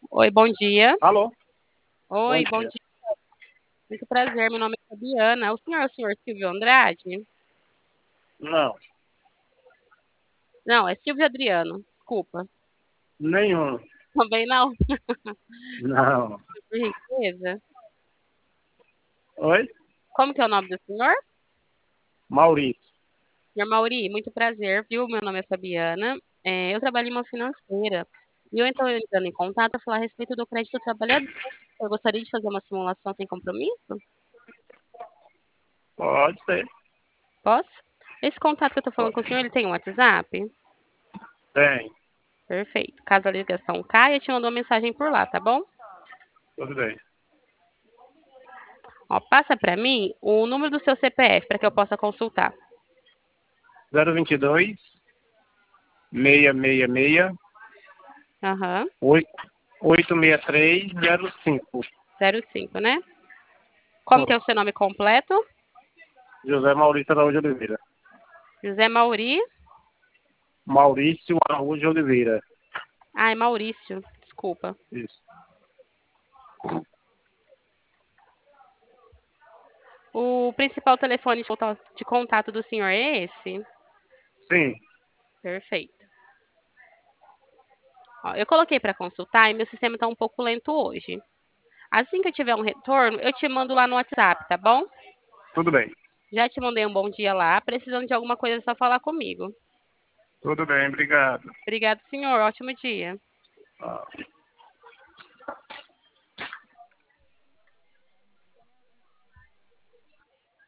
Oi, bom dia. Alô? Bom Oi, bom dia. dia. Muito prazer. Meu nome é Fabiana. O senhor Silvio Andrade? Não, Não, é Silvio Adriano. Desculpa. nenhum. Também não. Não. Por riqueza. Oi? Como que é o nome do senhor? Maurício. Senhor Mauri, muito prazer, viu? Meu nome é Fabiana. Eu trabalho em uma financeira. E eu estou entrando em contato para falar a respeito do crédito trabalhador. Eu gostaria de fazer uma simulação sem compromisso? Pode ser. Posso? Esse contato que eu estou falando com o senhor, ele tem um WhatsApp? Tem. Perfeito. Caso a ligação caia, eu te mando uma mensagem por lá, tá bom? Tudo bem. Ó, passa para mim o número do seu CPF para que eu possa consultar. 022 666 Aham. 86305. 05, né? Como que é o seu nome completo? José Maurício Araújo de Oliveira. José Mauri. Maurício Araújo de Oliveira. Ai, Maurício. Desculpa. Isso. O principal telefone de contato do senhor é esse? Sim. Perfeito. Ó, eu coloquei para consultar e meu sistema está um pouco lento hoje. Assim que eu tiver um retorno, eu te mando lá no WhatsApp, tá bom? Tudo bem. Já te mandei um bom dia lá. Precisando de alguma coisa, é só falar comigo. Tudo bem, obrigado. Obrigado, senhor. Ótimo dia. Ah.